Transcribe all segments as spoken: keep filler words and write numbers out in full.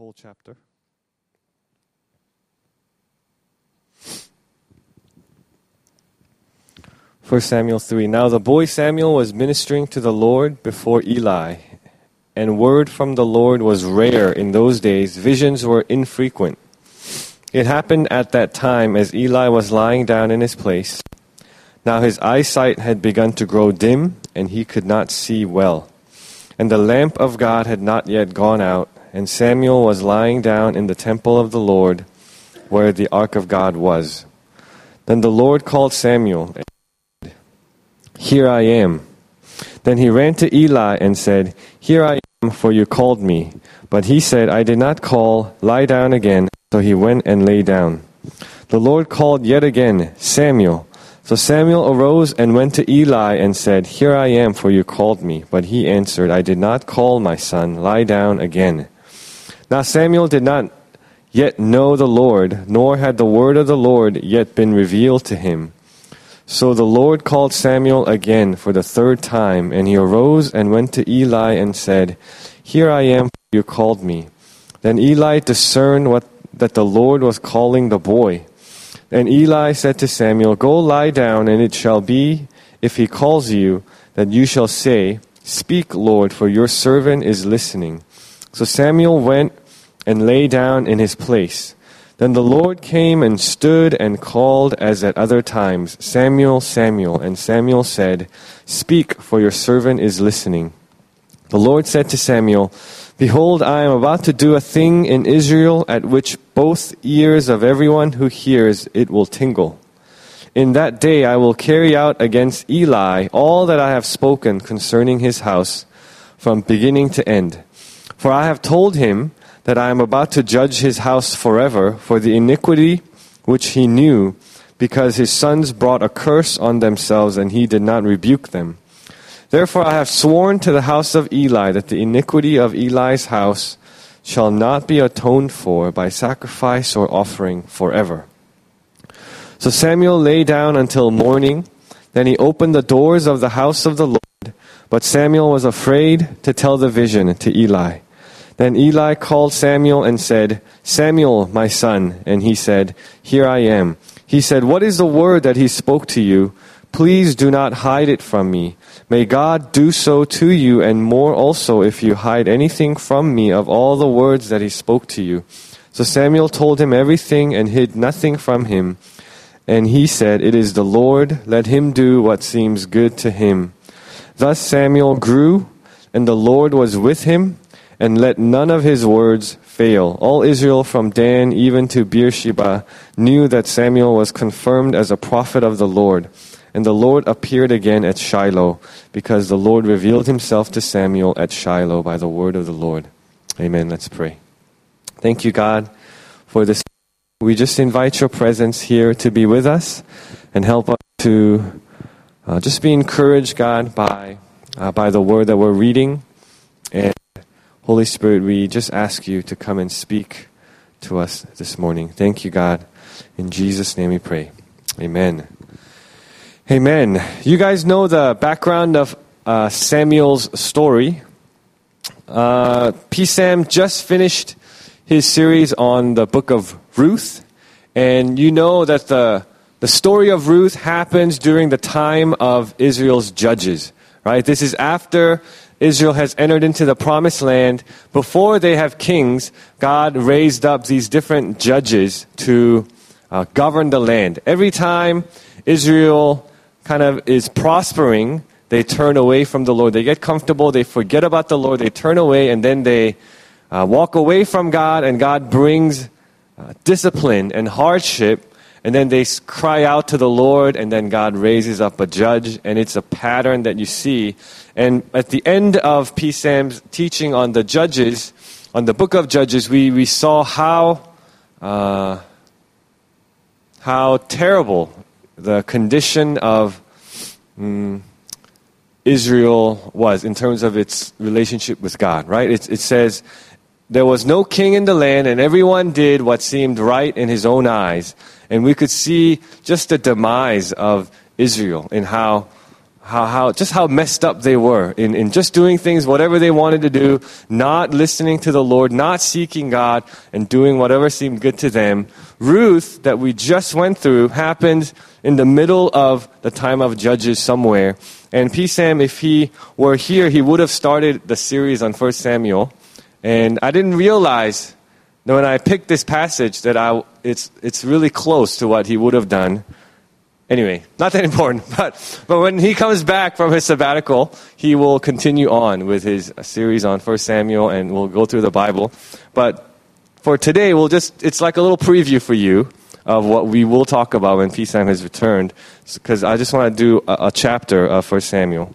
whole chapter. First Samuel three. Now the boy Samuel was ministering to the Lord before Eli, and word from the Lord was rare in those days. Visions were infrequent. It happened at that time as Eli was lying down in his place. Now his eyesight had begun to grow dim, and he could not see well. And the lamp of God had not yet gone out, and Samuel was lying down in the temple of the Lord, where the ark of God was. Then the Lord called Samuel, and said, "Here I am." Then he ran to Eli and said, "Here I am, for you called me." But he said, "I did not call. Lie down again." So he went and lay down. The Lord called yet again, "Samuel." So Samuel arose and went to Eli and said, "Here I am, for you called me." But he answered, "I did not call, my son. Lie down again." Now Samuel did not yet know the Lord, nor had the word of the Lord yet been revealed to him. So the Lord called Samuel again for the third time, and he arose and went to Eli and said, "Here I am, for you called me." Then Eli discerned what, that the Lord was calling the boy. And Eli said to Samuel, "Go lie down, and it shall be, if he calls you, that you shall say, 'Speak, Lord, for your servant is listening.'" So Samuel went and lay down in his place. Then the Lord came and stood and called as at other times, "Samuel, Samuel." And Samuel said, "Speak, for your servant is listening." The Lord said to Samuel, "Behold, I am about to do a thing in Israel at which both ears of everyone who hears it will tingle. In that day I will carry out against Eli all that I have spoken concerning his house from beginning to end. For I have told him that I am about to judge his house forever for the iniquity which he knew, because his sons brought a curse on themselves and he did not rebuke them. Therefore I have sworn to the house of Eli that the iniquity of Eli's house shall not be atoned for by sacrifice or offering forever." So Samuel lay down until morning. Then he opened the doors of the house of the Lord, but Samuel was afraid to tell the vision to Eli. Then Eli called Samuel and said, "Samuel, my son." And he said, "Here I am." He said, "What is the word that he spoke to you? Please do not hide it from me. May God do so to you, and more also if you hide anything from me of all the words that he spoke to you." So Samuel told him everything and hid nothing from him. And he said, "It is the Lord. Let him do what seems good to him." Thus Samuel grew, and the Lord was with him, and let none of his words fail. All Israel from Dan even to Beersheba knew that Samuel was confirmed as a prophet of the Lord. And the Lord appeared again at Shiloh, because the Lord revealed himself to Samuel at Shiloh by the word of the Lord. Amen. Let's pray. Thank you, God, for this. We just invite your presence here to be with us and help us to uh, just be encouraged, God, by uh, by the word that we're reading. And Holy Spirit, we just ask you to come and speak to us this morning. Thank you, God. In Jesus' name we pray. Amen. Amen. You guys know the background of uh, Samuel's story. Uh, P. Sam just finished his series on the book of Ruth. And you know that the, the story of Ruth happens during the time of Israel's judges. Right? This is after Israel has entered into the promised land. Before they have kings, God raised up these different judges to uh, govern the land. Every time Israel kind of is prospering, they turn away from the Lord. They get comfortable, they forget about the Lord, they turn away, and then they uh, walk away from God, and God brings uh, discipline and hardship, and then they cry out to the Lord, and then God raises up a judge, and it's a pattern that you see. And at the end of P. Sam's teaching on the judges, on the book of Judges, we, we saw how uh, how terrible the condition of um, Israel was in terms of its relationship with God, right? It, it says, there was no king in the land, and everyone did what seemed right in his own eyes. And we could see just the demise of Israel and how how, how just how messed up they were in, in just doing things, whatever they wanted to do, not listening to the Lord, not seeking God, and doing whatever seemed good to them. Ruth, that we just went through, happened in the middle of the time of Judges somewhere. And P. Sam, if he were here, he would have started the series on First Samuel. And I didn't realize that when I picked this passage that I it's it's really close to what he would have done. Anyway, not that important, but but when he comes back from his sabbatical, he will continue on with his series on First Samuel, and we'll go through the Bible. But for today, we'll just it's like a little preview for you of what we will talk about when P. Sam has returned, because I just want to do a, a chapter of First Samuel.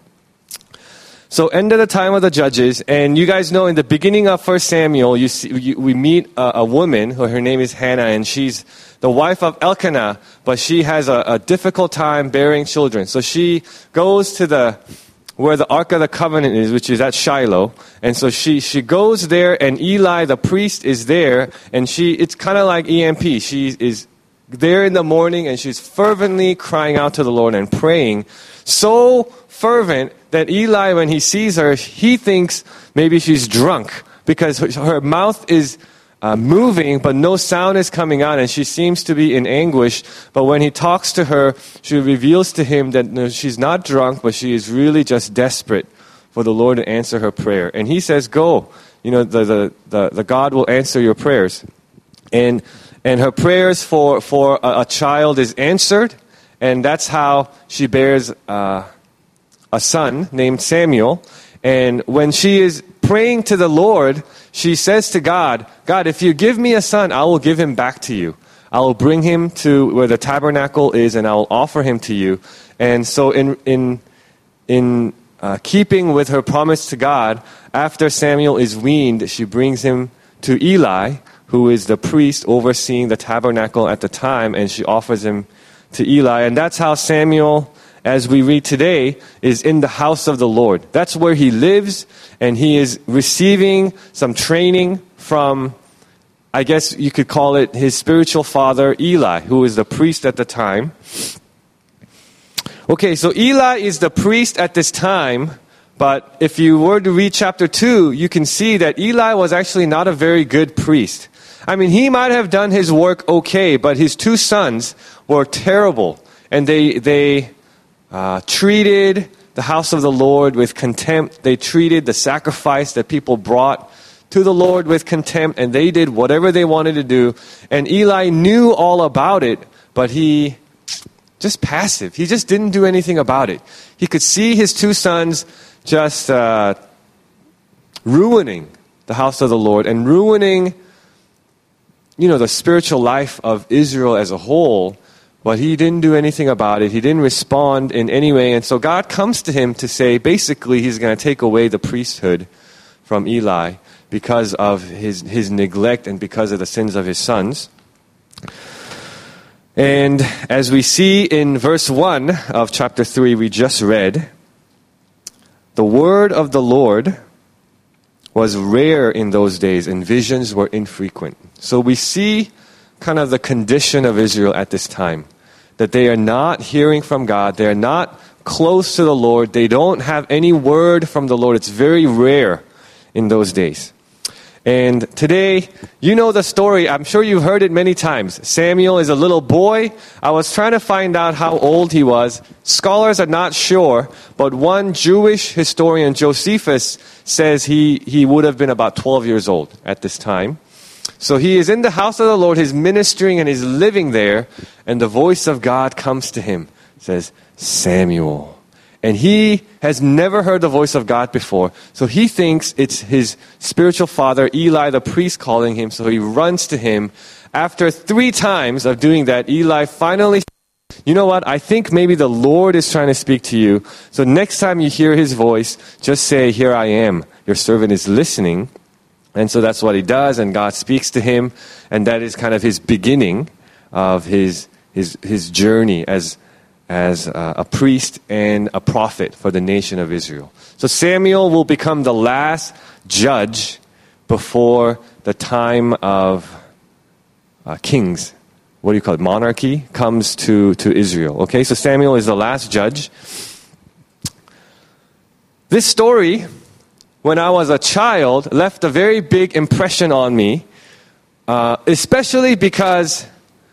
So, end of the time of the Judges, and you guys know in the beginning of First Samuel, you see, you, we meet a, a woman, who, her name is Hannah, and she's the wife of Elkanah, but she has a, a difficult time bearing children. So she goes to the where the Ark of the Covenant is, which is at Shiloh, and so she she goes there, and Eli the priest is there, and she it's kind of like E M P. She is there in the morning, and she's fervently crying out to the Lord and praying, so fervent that Eli, when he sees her, he thinks maybe she's drunk, because her, her mouth is uh, moving, but no sound is coming out, and she seems to be in anguish. But when he talks to her, she reveals to him that no, she's not drunk, but she is really just desperate for the Lord to answer her prayer. And he says, go, you know, the, the, the, the God will answer your prayers. And and her prayers for, for a, a child is answered, and that's how she bears uh, a son named Samuel. And when she is praying to the Lord, she says to God, God, if you give me a son, I will give him back to you. I will bring him to where the tabernacle is, and I will offer him to you. And so in in in uh, keeping with her promise to God, after Samuel is weaned, she brings him to Eli, who is the priest overseeing the tabernacle at the time, and she offers him to Eli. And that's how Samuel, as we read today, is in the house of the Lord. That's where he lives, and he is receiving some training from, I guess you could call it, his spiritual father, Eli, who is the priest at the time. Okay, so Eli is the priest at this time, but if you were to read chapter two, you can see that Eli was actually not a very good priest. I mean, he might have done his work okay, but his two sons were terrible, and they they uh, treated the house of the Lord with contempt. They treated the sacrifice that people brought to the Lord with contempt, and they did whatever they wanted to do. And Eli knew all about it, but he just passive. He just didn't do anything about it. He could see his two sons just uh, ruining the house of the Lord and ruining, you know, the spiritual life of Israel as a whole, but he didn't do anything about it. He didn't respond in any way. And so God comes to him to say, basically, he's going to take away the priesthood from Eli because of his, his neglect and because of the sins of his sons. And as we see in verse one of chapter three we just read, the word of the Lord was rare in those days, and visions were infrequent. So we see kind of the condition of Israel at this time, that they are not hearing from God, they are not close to the Lord, they don't have any word from the Lord. It's very rare in those days. And today, you know the story. I'm sure you've heard it many times. Samuel is a little boy. I was trying to find out how old he was. Scholars are not sure, but one Jewish historian, Josephus, says he, he would have been about twelve years old at this time. So he is in the house of the Lord, he's ministering and he's living there, and the voice of God comes to him. It says, Samuel. And he has never heard the voice of God before. So he thinks it's his spiritual father, Eli, the priest, calling him. So he runs to him. After three times of doing that, Eli finally says, you know what? I think maybe the Lord is trying to speak to you. So next time you hear his voice, just say, here I am. Your servant is listening. And so that's what he does. And God speaks to him. And that is kind of his beginning of his, his, his journey as as uh, a priest and a prophet for the nation of Israel. So Samuel will become the last judge before the time of uh, kings. What do you call it? Monarchy comes to, to Israel. Okay, so Samuel is the last judge. This story, when I was a child, left a very big impression on me, uh, especially because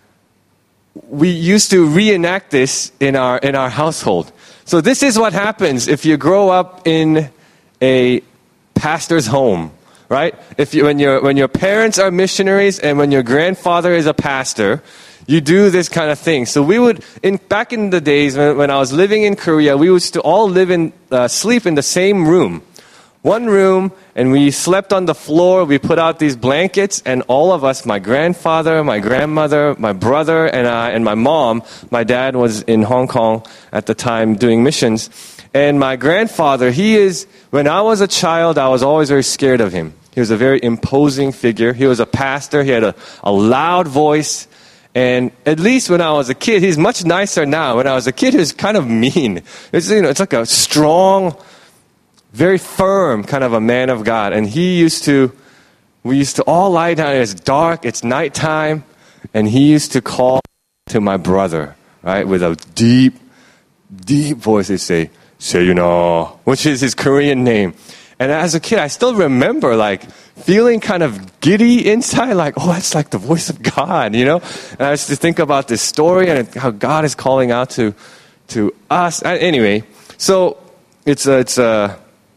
we used to reenact this in our in our household. So this is what happens if you grow up in a pastor's home, right? If you when your when your parents are missionaries and when your grandfather is a pastor, you do this kind of thing. So we would, in back in the days when, when I was living in Korea, we used to all live in uh, sleep in the same room. One room, and we slept on the floor. We put out these blankets, and all of us, my grandfather, my grandmother, my brother, and I, and my mom, my dad was in Hong Kong at the time doing missions. And my grandfather, he is, when I was a child, I was always very scared of him. He was a very imposing figure. He was a pastor. He had a, a loud voice. And at least when I was a kid, he's much nicer now. When I was a kid, he was kind of mean. It's, you know, it's like a strong, very firm kind of a man of God. And he used to, we used to all lie down. It's dark, it's nighttime. And he used to call to my brother, right, with a deep, deep voice. He'd say, Seiyuna, which is his Korean name. And as a kid, I still remember, like, feeling kind of giddy inside, like, oh, that's like the voice of God, you know? And I used to think about this story and how God is calling out to to us. Anyway, so it's a, it's a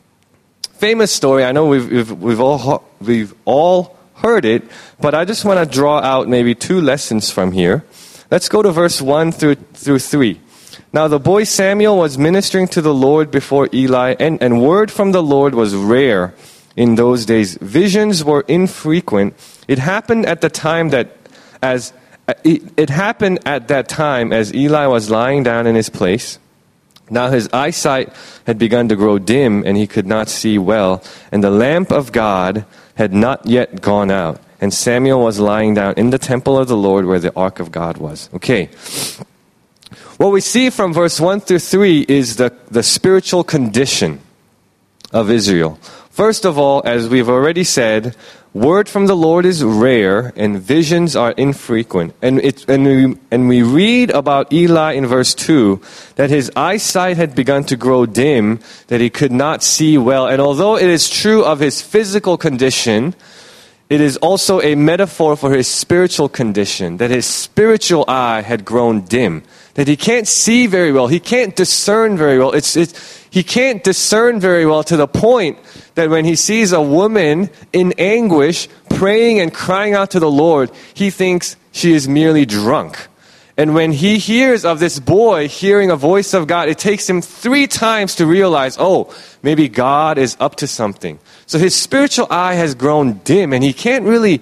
famous story. I know we've, we've, we've, all, we've all heard it, but I just want to draw out maybe two lessons from here. Let's go to verse one through through three. Now the boy Samuel was ministering to the Lord before Eli, and, and word from the Lord was rare in those days. Visions were infrequent. It happened at the time that as it, it happened at that time as Eli was lying down in his place. Now his eyesight had begun to grow dim, and he could not see well, and the lamp of God had not yet gone out. And Samuel was lying down in the temple of the Lord where the ark of God was. Okay. What we see from verse one through three is the, the spiritual condition of Israel. First of all, as we've already said, word from the Lord is rare and visions are infrequent. And, it, and, we, and we read about Eli in verse two, that his eyesight had begun to grow dim, that he could not see well. And although it is true of his physical condition, it is also a metaphor for his spiritual condition, that his spiritual eye had grown dim, that he can't see very well, he can't discern very well. It's, it's, he can't discern very well to the point that when he sees a woman in anguish praying and crying out to the Lord, he thinks she is merely drunk. And when he hears of this boy hearing a voice of God, it takes him three times to realize, oh, maybe God is up to something. So his spiritual eye has grown dim, and he can't really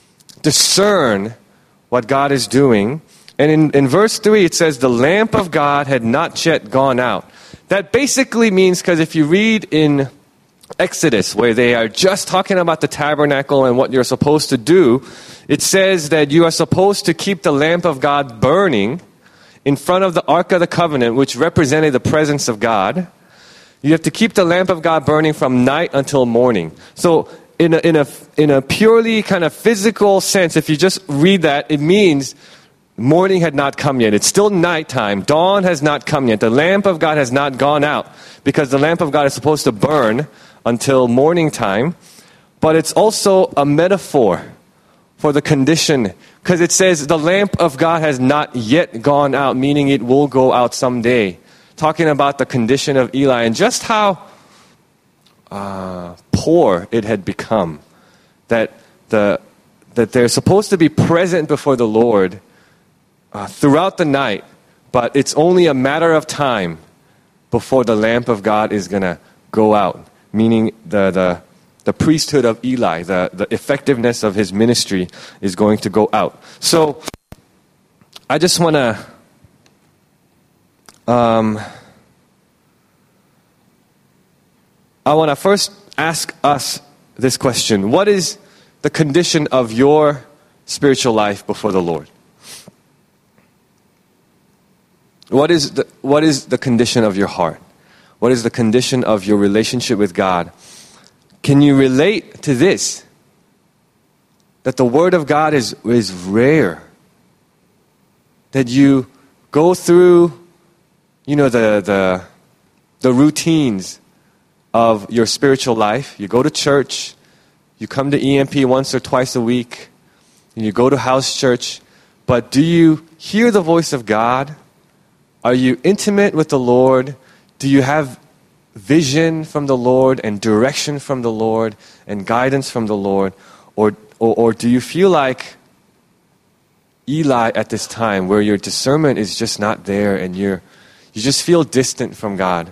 discern what God is doing. And in, in verse three, it says, the lamp of God had not yet gone out. That basically means, because if you read in Exodus, where they are just talking about the tabernacle and what you're supposed to do, it says that you are supposed to keep the lamp of God burning in front of the Ark of the Covenant, which represented the presence of God. You have to keep the lamp of God burning from night until morning. So in a, in a, in a purely kind of physical sense, if you just read that, it means morning had not come yet. It's still nighttime. Dawn has not come yet. The lamp of God has not gone out, because the lamp of God is supposed to burn until morning time. But it's also a metaphor for the condition, because it says the lamp of God has not yet gone out, meaning it will go out someday. Talking about the condition of Eli and just how uh, poor it had become. That the that they're supposed to be present before the Lord uh, throughout the night, but it's only a matter of time before the lamp of God is going to go out. Meaning the, the, the priesthood of Eli, the, the effectiveness of his ministry is going to go out. So I just want to Um, I want to first ask us this question. What is the condition of your spiritual life before the Lord? What is the, what is the condition of your heart? What is the condition of your relationship with God? Can you relate to this? That the Word of God is, is rare. That you go through You know, the, the the routines of your spiritual life. You go to church, you come to E M P once or twice a week, and you go to house church, but do you hear the voice of God? Are you intimate with the Lord? Do you have vision from the Lord and direction from the Lord and guidance from the Lord? Or, or, or do you feel like Eli at this time, where your discernment is just not there and you're, you just feel distant from God?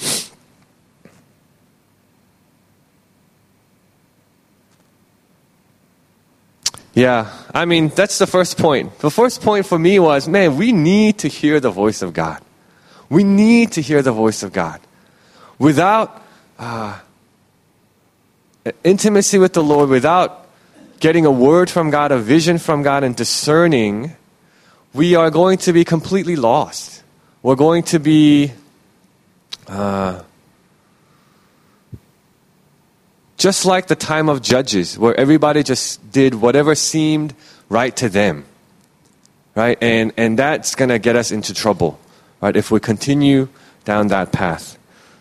Yeah, I mean, that's the first point. The first point for me was, man, we need to hear the voice of God. We need to hear the voice of God. Without uh, intimacy with the Lord, without getting a word from God, a vision from God, and discerning, we are going to be completely lost. We're going to be uh, just like the time of Judges, where everybody just did whatever seemed right to them, right? And and that's going to get us into trouble, right, if we continue down that path.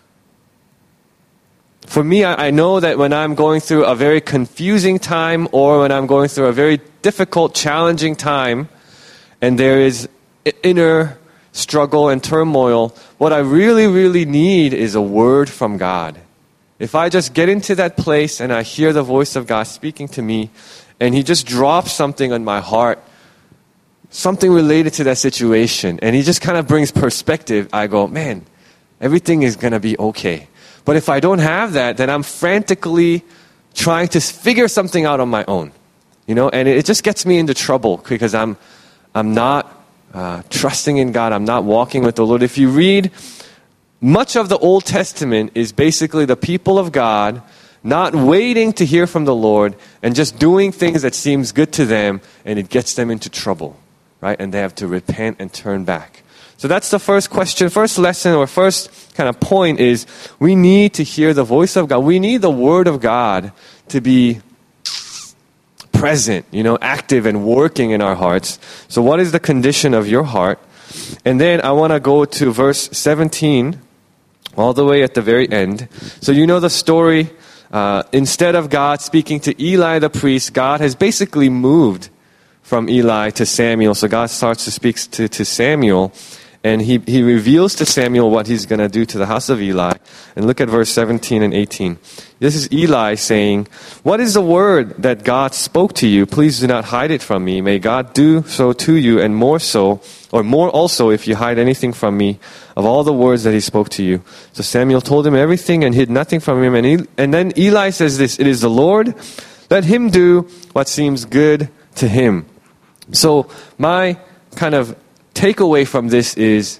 For me, I, I know that when I'm going through a very confusing time, or when I'm going through a very difficult, challenging time, and there is inner struggle and turmoil, what I really, really need is a word from God. If I just get into that place and I hear the voice of God speaking to me, and He just drops something on my heart, something related to that situation, and He just kind of brings perspective, I go, man, everything is going to be okay. But if I don't have that, then I'm frantically trying to figure something out on my own, you know, and it just gets me into trouble because I'm, I'm not uh, trusting in God. I'm not walking with the Lord. If you read, much of the Old Testament is basically the people of God not waiting to hear from the Lord and just doing things that seems good to them, and it gets them into trouble, right? And they have to repent and turn back. So that's the first question, first lesson, or first kind of point is we need to hear the voice of God. We need the Word of God to be present, you know, active and working in our hearts. So what is the condition of your heart? And then I want to go to verse seventeen, all the way at the very end. So you know the story. Uh, instead of God speaking to Eli the priest, God has basically moved from Eli to Samuel. So God starts to speak to, to Samuel. And he, he reveals to Samuel what he's going to do to the house of Eli. And look at verse seventeen and eighteen. This is Eli saying, "What is the word that God spoke to you? Please do not hide it from me. May God do so to you, and more so, or more also, if you hide anything from me of all the words that He spoke to you." So Samuel told him everything and hid nothing from him. And, he, and then Eli says this, "It is the Lord. Let Him do what seems good to Him." So my kind of takeaway from this is,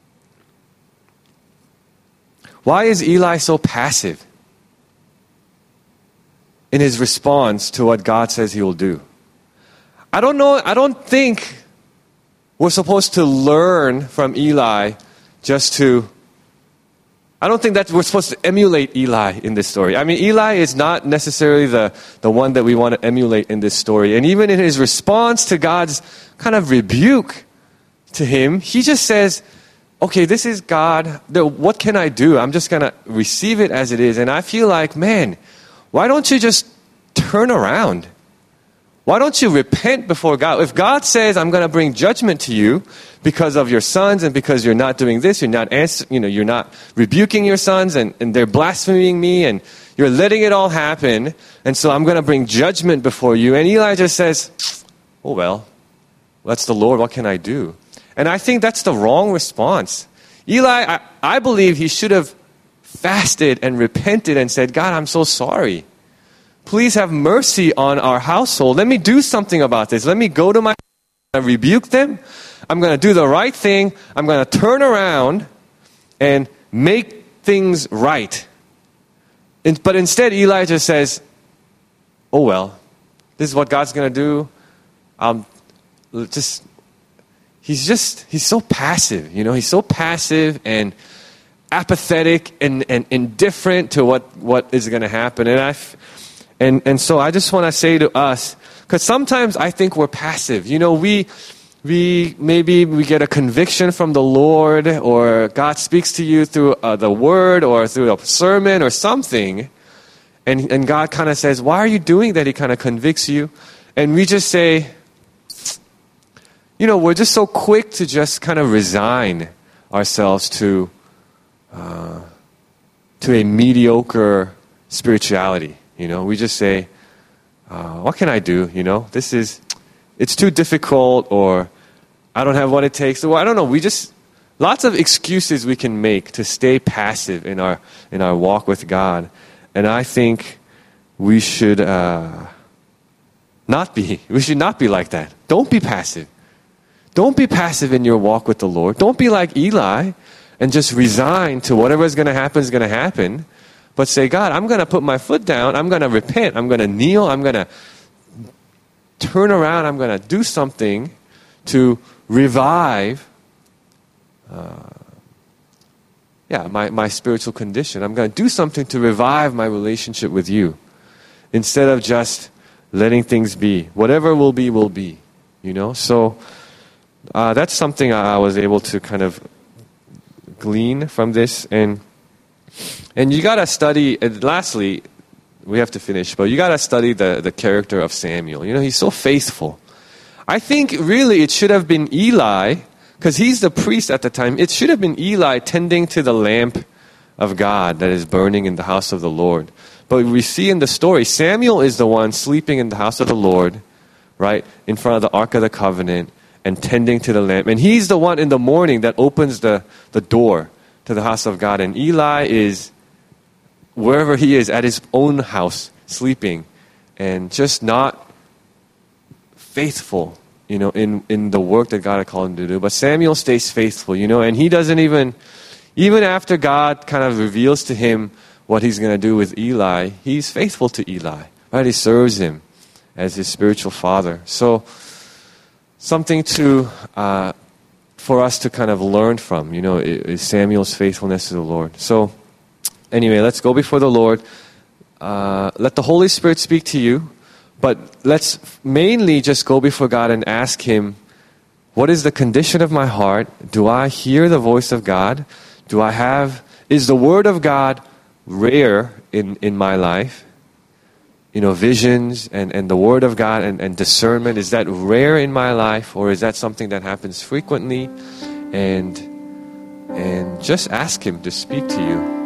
why is Eli so passive in his response to what God says He will do? I don't know, I don't think we're supposed to learn from Eli just to, I don't think that we're supposed to emulate Eli in this story. I mean, Eli is not necessarily the, the one that we want to emulate in this story. And even in his response to God's kind of rebuke to him, he just says, okay, this is God. What can I do? I'm just going to receive it as it is. And I feel like, man, why don't you just turn around? Why don't you repent before God? If God says, I'm going to bring judgment to you because of your sons and because you're not doing this, you're not answer, you know, you're not rebuking your sons and, and they're blaspheming me and you're letting it all happen. And so I'm going to bring judgment before you. And Eli just says, oh, well, that's the Lord. What can I do? And I think that's the wrong response. Eli, I, I believe he should have fasted and repented and said, God, I'm so sorry. Please have mercy on our household. Let me do something about this. Let me go to my and rebuke them. I'm going to do the right thing. I'm going to turn around and make things right. And, but instead, Eli just says, oh, well, this is what God's going to do. Um, just... He's just, he's so passive, you know, he's so passive and apathetic and, and indifferent to what, what is going to happen. And I, and, and so I just want to say to us, because sometimes I think we're passive. You know, we, we maybe we get a conviction from the Lord, or God speaks to you through uh, the word or through a sermon or something, and, and God kind of says, why are you doing that? He kind of convicts you. And we just say, you know, we're just so quick to just kind of resign ourselves to uh, to a mediocre spirituality. You know, we just say, uh, what can I do? You know, this is, it's too difficult, or I don't have what it takes. So I don't know. We just, lots of excuses we can make to stay passive in our in our walk with God. And I think we should uh, not be. We should not be like that. Don't be passive. Don't be passive in your walk with the Lord. Don't be like Eli and just resign to whatever is going to happen is going to happen. But say, God, I'm going to put my foot down. I'm going to repent. I'm going to kneel. I'm going to turn around. I'm going to do something to revive uh, yeah, my, my spiritual condition. I'm going to do something to revive my relationship with you, instead of just letting things be. Whatever will be, will be. You know? So uh, that's something I was able to kind of glean from this. And and you got to study, and lastly, we have to finish, but you got to study the, the character of Samuel. You know, he's so faithful. I think really it should have been Eli, because he's the priest at the time. It should have been Eli tending to the lamp of God that is burning in the house of the Lord. But we see in the story, Samuel is the one sleeping in the house of the Lord, right, in front of the Ark of the Covenant and tending to the lamp. And he's the one in the morning that opens the, the door to the house of God. And Eli is wherever he is, at his own house, sleeping, and just not faithful, you know, in, in the work that God had called him to do. But Samuel stays faithful, you know, and he doesn't even, even after God kind of reveals to him what he's going to do with Eli, he's faithful to Eli, right? He serves him as his spiritual father. So something to, uh, for us to kind of learn from, you know, is Samuel's faithfulness to the Lord. So anyway, let's go before the Lord. Uh, let the Holy Spirit speak to you. But let's mainly just go before God and ask Him, what is the condition of my heart? Do I hear the voice of God? Do I have, is the Word of God rare in, in my life? You know, visions and, and the Word of God and, and discernment, is that rare in my life? Or is that something that happens frequently? And, and just ask Him to speak to you.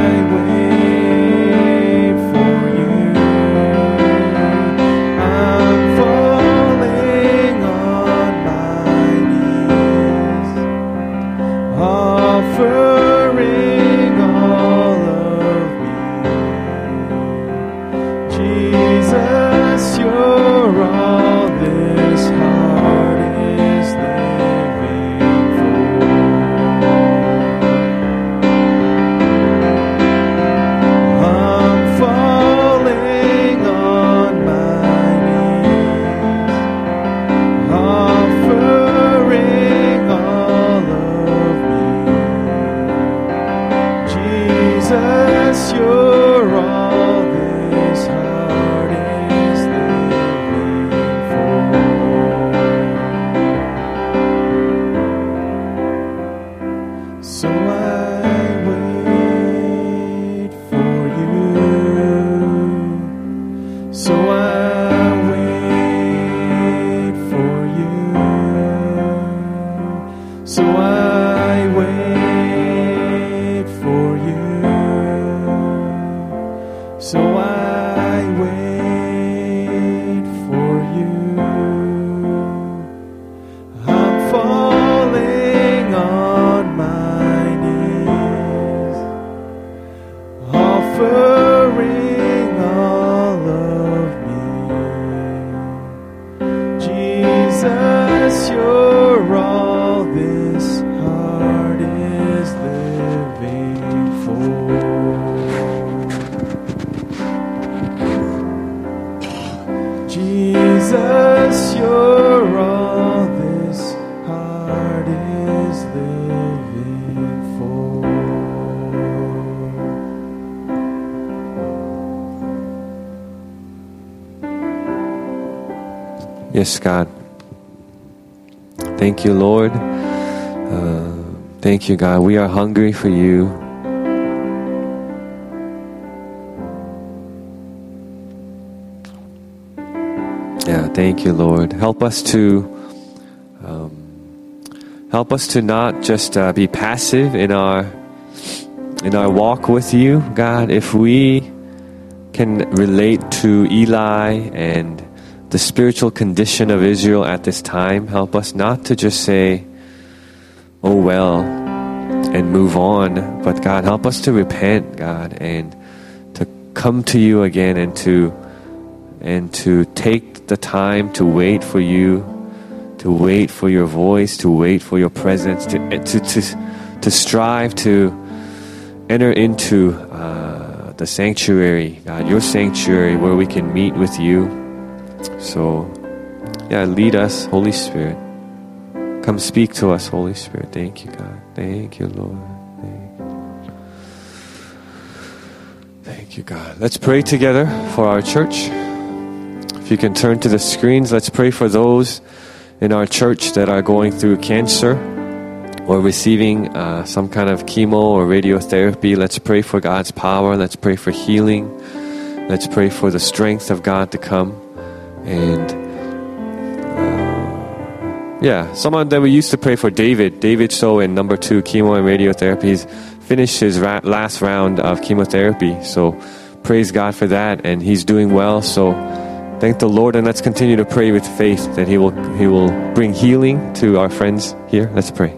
I Jesus, you're all this heart is living for. I'm falling on my knees, offering all of me. Jesus, you're all this heart is living for. So I wait for you. So I wait for you. So I wait for you. So I wait for you. I'm falling on my knees, offering all of me. Jesus, you're all this heart is living for. Jesus, you're all this heart is living for. Yes, God. Thank you, Lord. Uh, thank you, God. We are hungry for you. Yeah, thank you, Lord. Help us to um, help us to not just uh, be passive in our in our walk with you, God. If we can relate to Eli and the spiritual condition of Israel at this time, help us not to just say, "Oh well," and move on. But God, help us to repent, God, and to come to you again, and to and to take the time to wait for you, to wait for your voice, to wait for your presence, to to to, to strive to enter into uh, the sanctuary, God, your sanctuary, where we can meet with you. So, yeah, lead us, Holy Spirit. Come speak to us, Holy Spirit. Thank you, God. Thank you, Lord. Thank you. Thank you, God. Let's pray together for our church. If you can turn to the screens, let's pray for those in our church that are going through cancer or receiving uh, some kind of chemo or radiotherapy. Let's pray for God's power. Let's pray for healing. Let's pray for the strength of God to come. And uh, yeah, someone that we used to pray for, David. David So in number two, chemo and radiotherapy. He's finished his ra- last round of chemotherapy. So praise God for that. And he's doing well. So thank the Lord, and let's continue to pray with faith that He will He will bring healing to our friends here. Let's pray.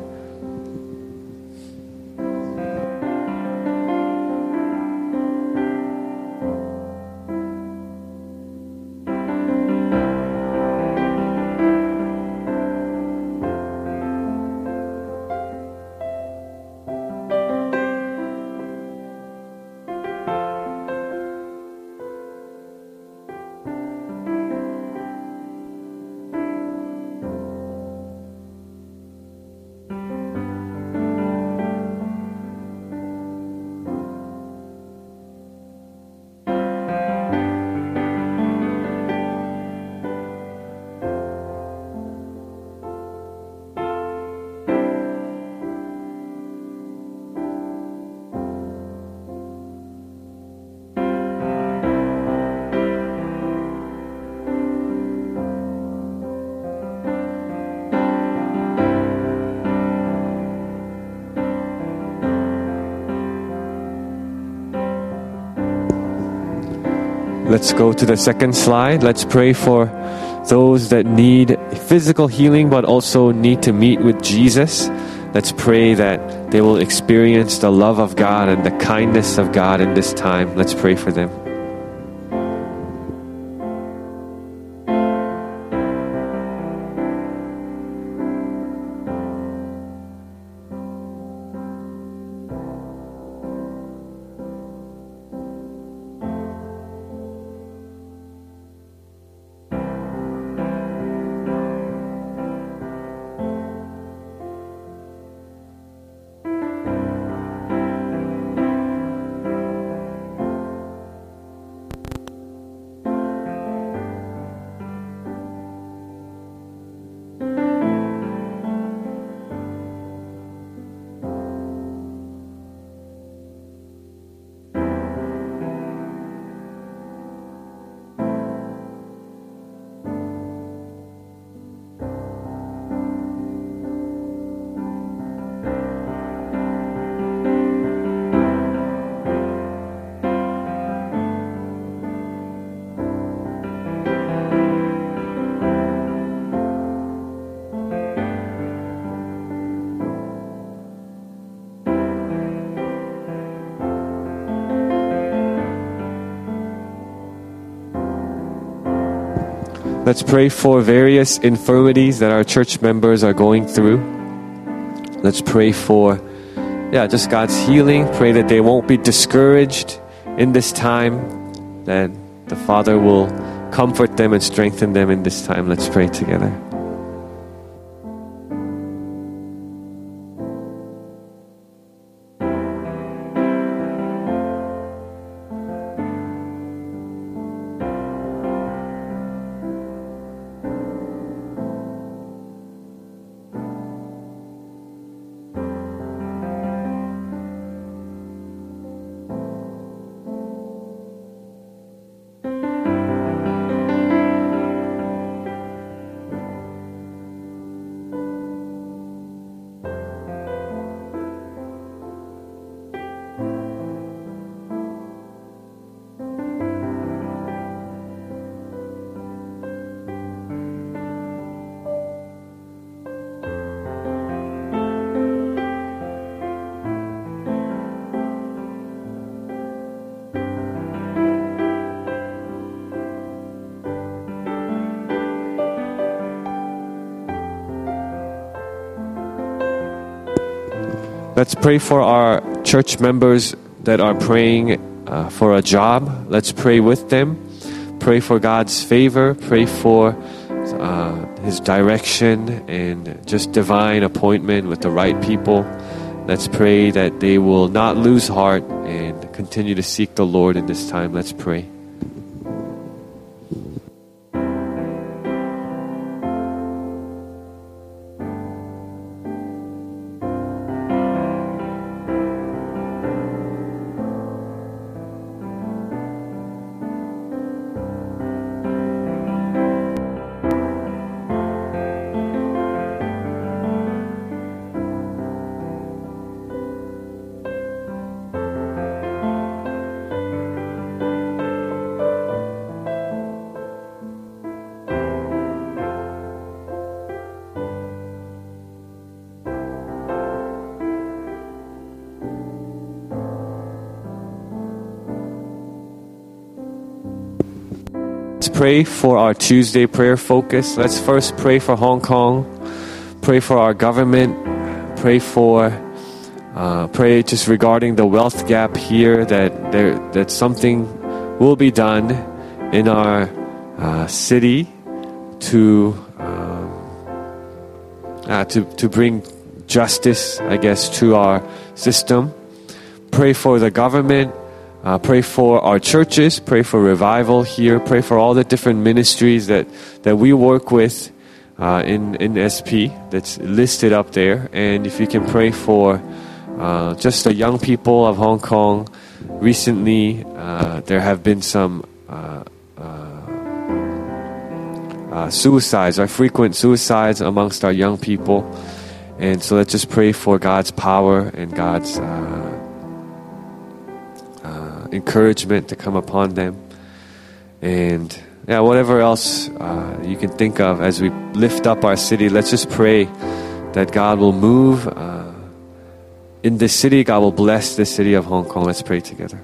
Let's go to the second slide. Let's pray for those that need physical healing but also need to meet with Jesus. Let's pray that they will experience the love of God and the kindness of God in this time. Let's pray for them. Let's pray for various infirmities that our church members are going through. Let's pray for, yeah, just God's healing. Pray that they won't be discouraged in this time, that the Father will comfort them and strengthen them in this time. Let's pray together. Let's pray for our church members that are praying uh, for a job. Let's pray with them. Pray for God's favor. Pray for uh, His direction and just divine appointment with the right people. Let's pray that they will not lose heart and continue to seek the Lord in this time. Let's pray. Let's pray for our Tuesday prayer focus. Let's first pray for Hong Kong. Pray for our government. Pray for, uh, pray just regarding the wealth gap here, that there that something will be done in our uh, city to um, uh, to to bring justice, I guess, to our system. Pray for the government. Uh, pray for our churches. Pray for revival here. Pray for all the different ministries that, that we work with uh, in, in S P that's listed up there. And if you can pray for uh, just the young people of Hong Kong. Recently, uh, there have been some uh, uh, uh, suicides, or frequent suicides amongst our young people. And so let's just pray for God's power and God's uh, encouragement to come upon them, and yeah, whatever else uh, you can think of as we lift up our city. Let's just pray that God will move uh, in this city. God will bless the city of Hong Kong. Let's pray together.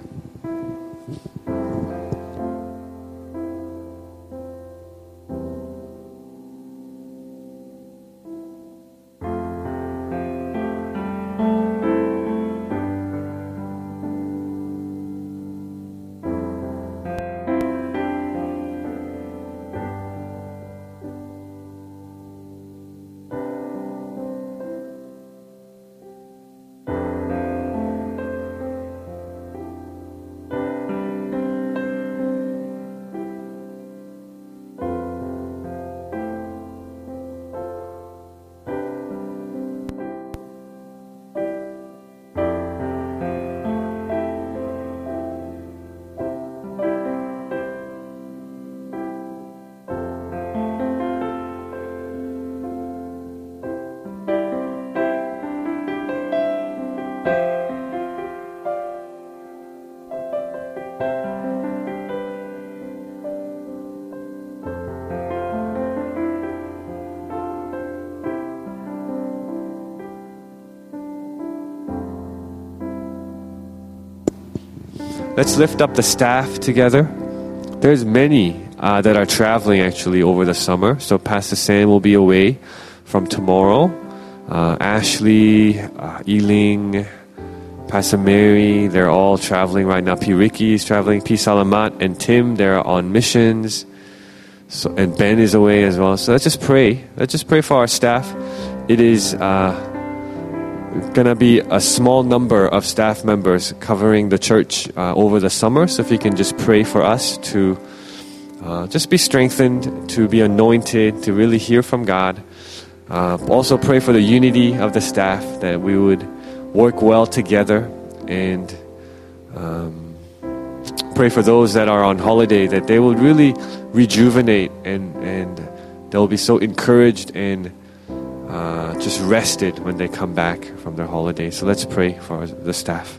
Let's lift up the staff together. There's many uh, that are traveling actually over the summer. So Pastor Sam will be away from tomorrow. Uh, Ashley, uh, Eling, Pastor Mary, they're all traveling right now. P. Ricky is traveling. P. Salamat and Tim, they're on missions. So, and Ben is away as well. So let's just pray. Let's just pray for our staff. It is uh, going to be a small number of staff members covering the church uh, over the summer. So if you can just pray for us to uh, just be strengthened, to be anointed, to really hear from God. Uh, also pray for the unity of the staff, that we would work well together, and um, pray for those that are on holiday, that they will really rejuvenate and, and they'll be so encouraged and uh, just rested when they come back from their holiday. So let's pray for the staff.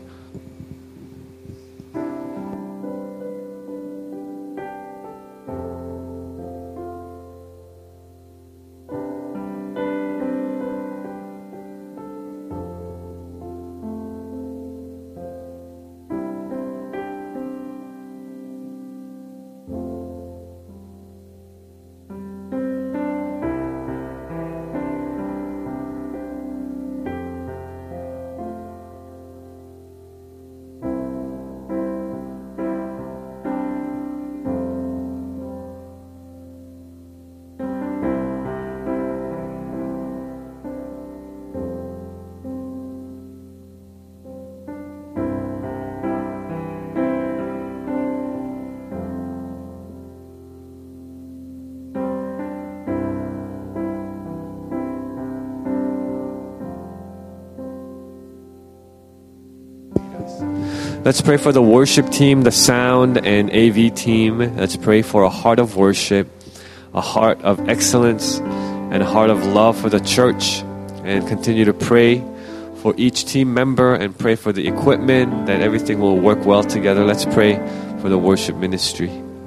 Let's pray for the worship team, the sound and A V team. Let's pray for a heart of worship, a heart of excellence, and a heart of love for the church. And continue to pray for each team member and pray for the equipment, that everything will work well together. Let's pray for the worship ministry.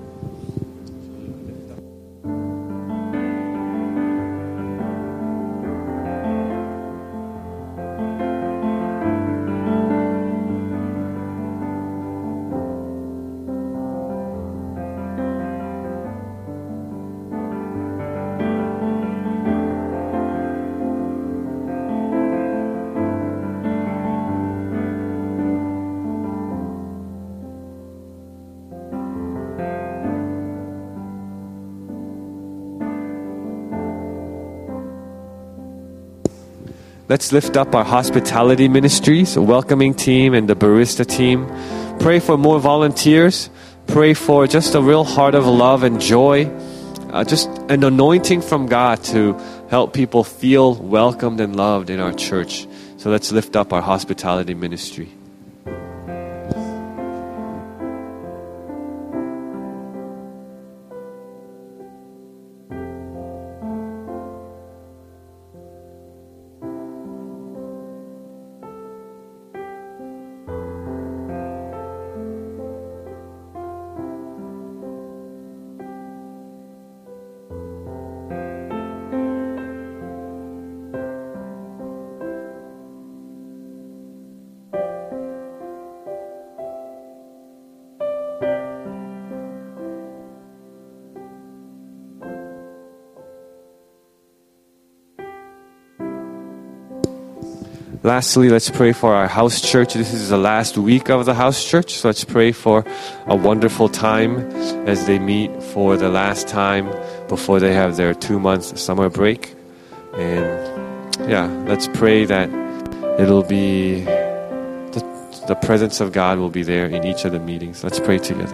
Let's lift up our hospitality ministries, welcoming team and the barista team. Pray for more volunteers. Pray for just a real heart of love and joy. Uh, just an anointing from God to help people feel welcomed and loved in our church. So let's lift up our hospitality ministry. Lastly, let's pray for our house church. This is the last week of the house church, so let's pray for a wonderful time as they meet for the last time before they have their two-month summer break. And yeah, let's pray that it'll be, the, the presence of God will be there in each of the meetings. Let's pray together.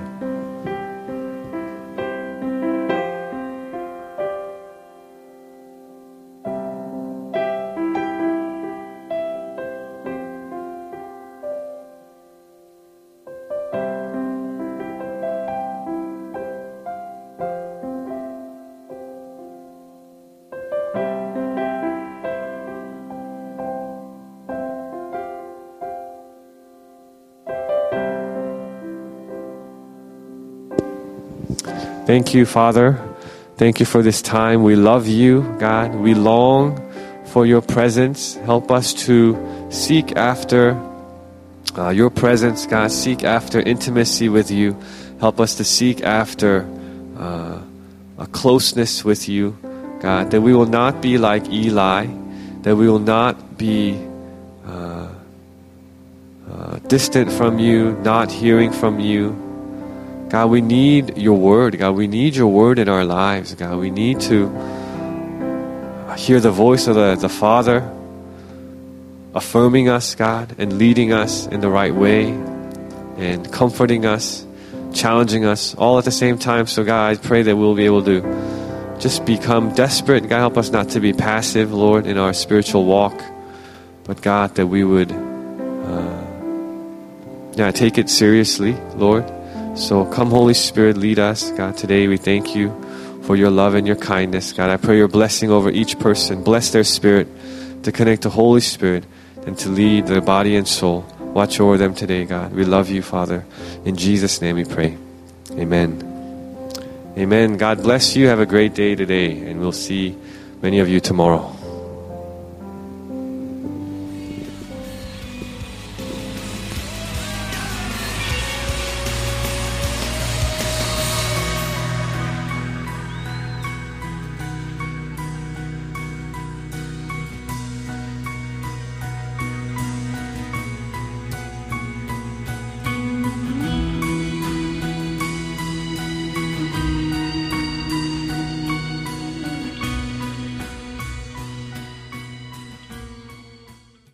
Thank you, Father. Thank you for this time. We love you, God. We long for your presence. Help us to seek after uh, your presence, God. Seek after intimacy with you. Help us to seek after uh, a closeness with you, God, that we will not be like Eli, that we will not be uh, uh, distant from you, not hearing from you. God, we need your word. God, we need your word in our lives. God, we need to hear the voice of the, the Father affirming us, God, and leading us in the right way and comforting us, challenging us all at the same time. So God, I pray that we'll be able to just become desperate. God, help us not to be passive, Lord, in our spiritual walk, but God, that we would uh, yeah, take it seriously, Lord. So come, Holy Spirit, lead us. God, today we thank you for your love and your kindness. God, I pray your blessing over each person. Bless their spirit to connect to Holy Spirit and to lead their body and soul. Watch over them today, God. We love you, Father. In Jesus' name we pray. Amen. Amen. God bless you. Have a great day today, and we'll see many of you tomorrow.